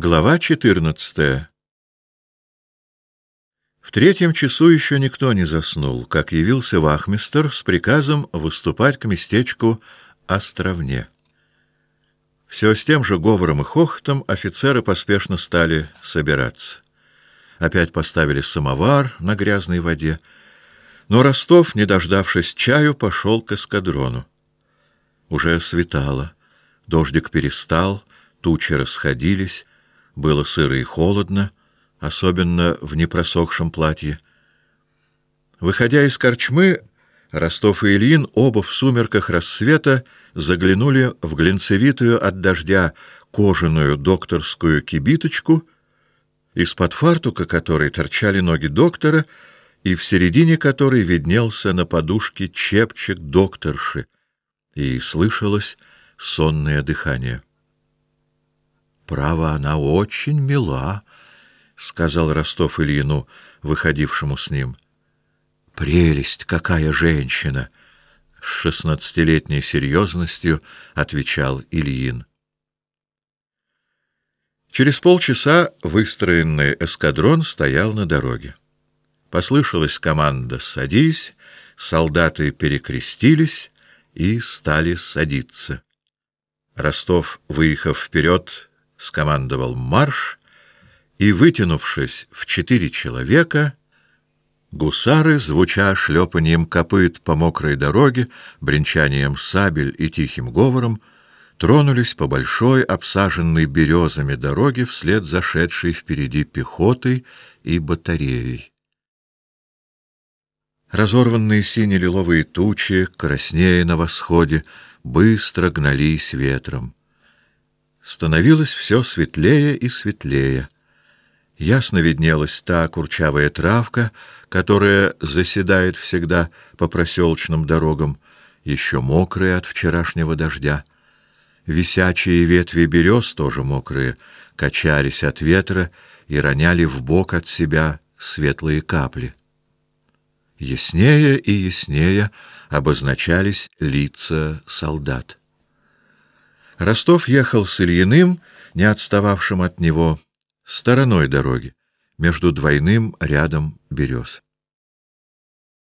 Глава 14. В 3 часу еще никто не заснул, как явился вахмистр с приказом выступать к местечку Островне. Все с тем же говором и хохотом офицеры поспешно стали собираться. Опять поставили самовар на грязной воде, но Ростов, не дождавшись чаю, пошел к эскадрону. Уже светало, дождик перестал, тучи расходились, было сыро и холодно, особенно в непросохшем платье. Выходя из корчмы, Ростов и Ильин оба в сумерках рассвета заглянули в глинцевитую от дождя кожаную докторскую кибиточку, из-под фартука которой торчали ноги доктора, и в середине которой виднелся на подушке чепчик докторши, и слышалось сонное дыхание. «Право, она очень мила», — сказал Ростов Ильину, выходившему с ним. «Прелесть, какая женщина!» — с 16-летней серьезностью отвечал Ильин. Через полчаса выстроенный эскадрон стоял на дороге. Послышалась команда «Садись», солдаты перекрестились и стали садиться. Ростов, выехав вперед, скомандовал марш, и, вытянувшись в 4 человека, гусары, звуча шлепаньем копыт по мокрой дороге, бренчанием сабель и тихим говором, тронулись по большой, обсаженной березами дороге вслед за шедшей впереди пехотой и батареей. Разорванные сине-лиловые тучи, краснея на восходе, быстро гнались ветром. Становилось все светлее и светлее. Ясно виднелась та курчавая травка, которая заседает всегда по проселочным дорогам, еще мокрая от вчерашнего дождя. Висячие ветви берез, тоже мокрые, качались от ветра и роняли вбок от себя светлые капли. Яснее и яснее обозначались лица солдат. Ростов ехал с Ильиным, не отстававшим от него, стороной дороги, между двойным рядом берез.